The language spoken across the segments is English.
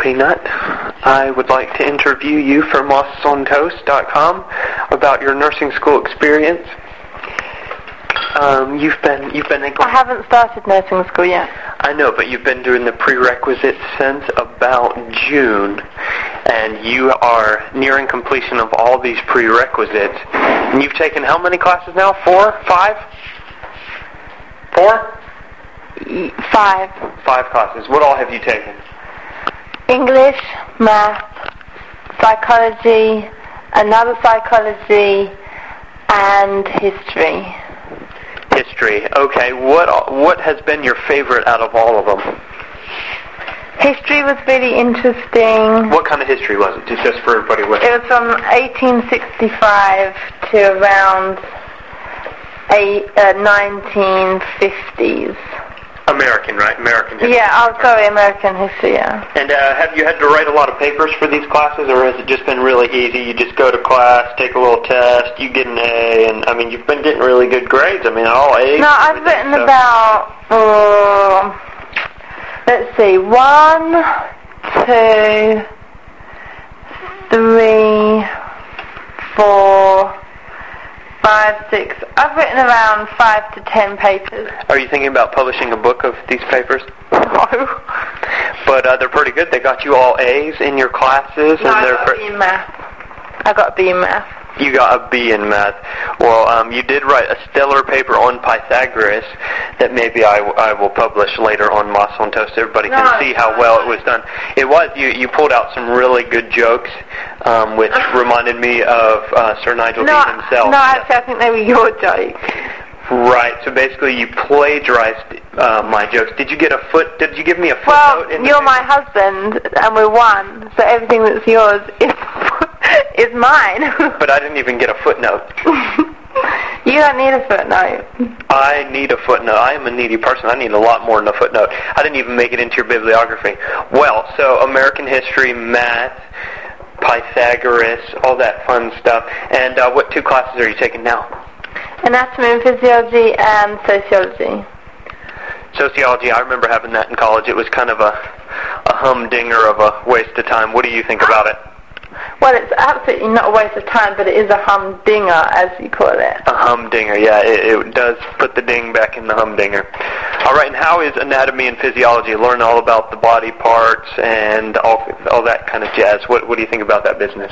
Peanut. I would like to interview you for mossontoast.com about your nursing school experience. You've been I haven't started nursing school yet. I know, but you've been doing the prerequisites since about June, and you are nearing completion of all these prerequisites. And you've taken how many classes now? 4? 5? 4? 5. 5 classes. What all have you taken? English, math, psychology, another psychology, and history. History. Okay. What has been your favorite out of all of them? History was really interesting. What kind of history was it? Just for everybody with. It was from 1865 to around 1950s. American, right? American history. Yeah, sorry, American history, yeah. And have you had to write a lot of papers for these classes, or has it just been really easy? You just go to class, take a little test, you get an A, and, I mean, you've been getting really good grades. I mean, all A's. No, I've written about, let's see, 1, 2, 3, 4, 5, 6. I've written around 5 to 10 papers. Are you thinking about publishing a book of these papers? No. But they're pretty good. They got you all A's in your classes. No, and I got a B in math. I got a B in math. You got a B in math. Well, you did write a stellar paper on Pythagoras that maybe I will publish later on Moss on Toast. Everybody can see how well it was done. It was. You pulled out some really good jokes, which reminded me of Sir Nigel Dean himself. No, actually, I think they were your jokes. Right. So basically, you plagiarized my jokes. Did you give me a footnote? Well, you're my husband, and we're one, so everything that's yours is mine. But I didn't even get a footnote. You don't need a footnote. I need a footnote. I am a needy person. I need a lot more than a footnote. I didn't even make it into your bibliography. Well, so American history, math, Pythagoras, all that fun stuff. And what 2 classes are you taking now? Anatomy and physiology and sociology. Sociology, I remember having that in college. It was kind of a humdinger of a waste of time. What do you think about it? Well, it's absolutely not a waste of time, but it is a humdinger, as you call it. A humdinger, yeah. It does put the ding back in the humdinger. All right, and how is anatomy and physiology? Learn all about the body parts and all that kind of jazz. What do you think about that business?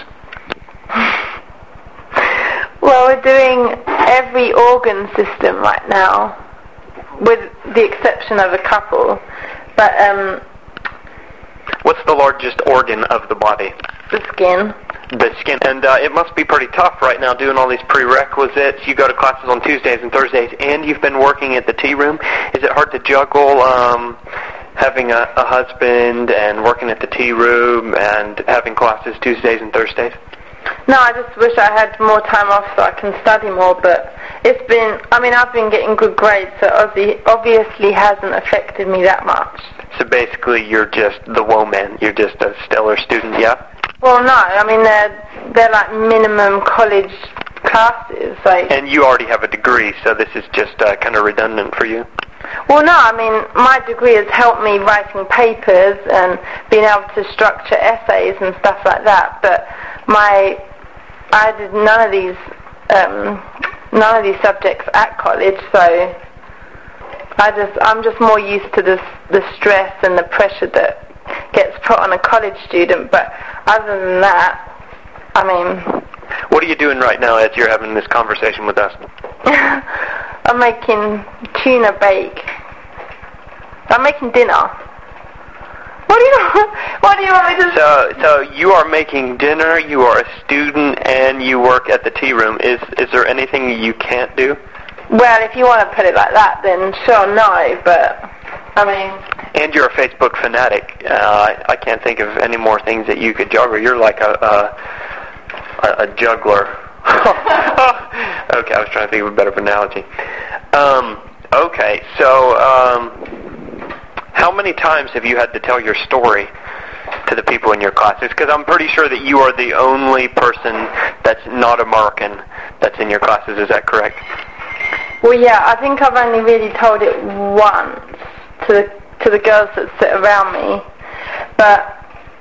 Well, we're doing every organ system right now, with the exception of a couple. But what's the largest organ of the body? The skin. The skin. And it must be pretty tough right now doing all these prerequisites. You go to classes on Tuesdays and Thursdays, and you've been working at the tea room. Is it hard to juggle having a husband and working at the tea room and having classes Tuesdays and Thursdays? No, I just wish I had more time off so I can study more, but I've been getting good grades, so obviously hasn't affected me that much. So basically you're just the woman, you're just a stellar student, yeah? Well, no, I mean, they're like minimum college classes. And you already have a degree, so this is just kind of redundant for you? Well, no, I mean, my degree has helped me writing papers and being able to structure essays and stuff like that, but I did none of these subjects at college, so I'm just more used to the stress and the pressure that gets put on a college student. But other than that, I mean, what are you doing right now as you're having this conversation with us? I'm making tuna bake. I'm making dinner. What do you want me to say? So you are making dinner, you are a student, and you work at the tea room. Is there anything you can't do? Well, if you want to put it like that, then sure, no, but, I mean... And you're a Facebook fanatic. I can't think of any more things that you could juggle. You're like a juggler. Okay, I was trying to think of a better analogy. Okay, so... how many times have you had to tell your story to the people in your classes? Because I'm pretty sure that you are the only person that's not American that's in your classes. Is that correct? Well, yeah, I think I've only really told it once to the girls that sit around me. But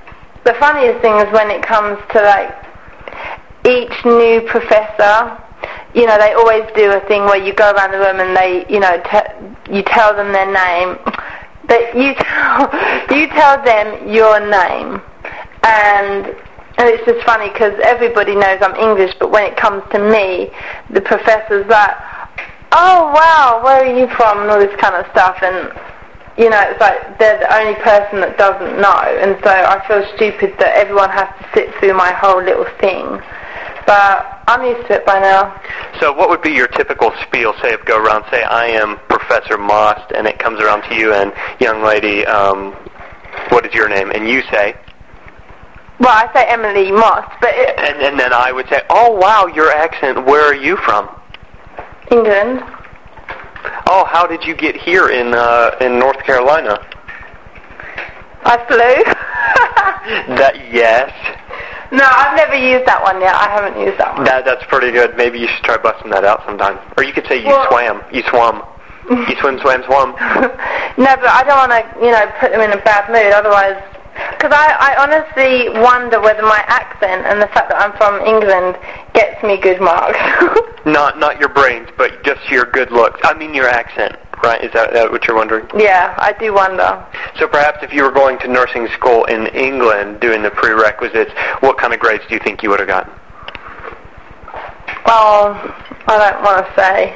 the funniest thing is when it comes to like each new professor, you know, they always do a thing where you go around the room and they, you know, you tell them their name, but you tell them your name, and it's just funny because everybody knows I'm English, but when it comes to me, the professor's like, oh wow, where are you from, and all this kind of stuff, and you know, it's like they're the only person that doesn't know, and so I feel stupid that everyone has to sit through my whole little thing. But I'm used to it by now. So what would be your typical spiel? Say, if go around, say, I am Professor Most, and it comes around to you, and young lady, what is your name? And you say? Well, I say Emily Most, but and then I would say, oh wow, your accent. Where are you from? England. Oh, how did you get here in North Carolina? I flew. Yes. No, I've never used that one yet. I haven't used that one. That's pretty good. Maybe you should try busting that out sometime. Or you could say you swam. You swum. You swim, swam, swum. No, but I don't want to, you know, put them in a bad mood. Otherwise, because I honestly wonder whether my accent and the fact that I'm from England gets me good marks. Not your brains, but just your good looks. I mean your accent, right? Is that what you're wondering? Yeah, I do wonder. So perhaps if you were going to nursing school in England doing the prerequisites, what kind of grades do you think you would have gotten? Well, I don't want to say.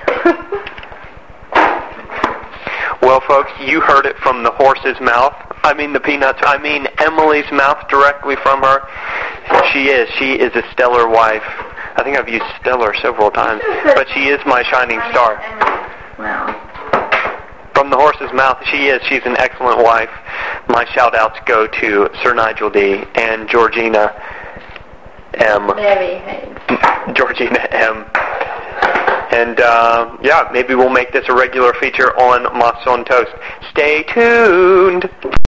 Well, folks, you heard it from the horse's mouth. I mean the peanuts. I mean Emily's mouth, directly from her. She is a stellar wife. I think I've used stellar several times, but she is my shining star. From the horse's mouth, she's an excellent wife. My shout-outs go to Sir Nigel D. and Georgina M. Mary Hayes. Georgina M. And, yeah, maybe we'll make this a regular feature on Moss on Toast. Stay tuned!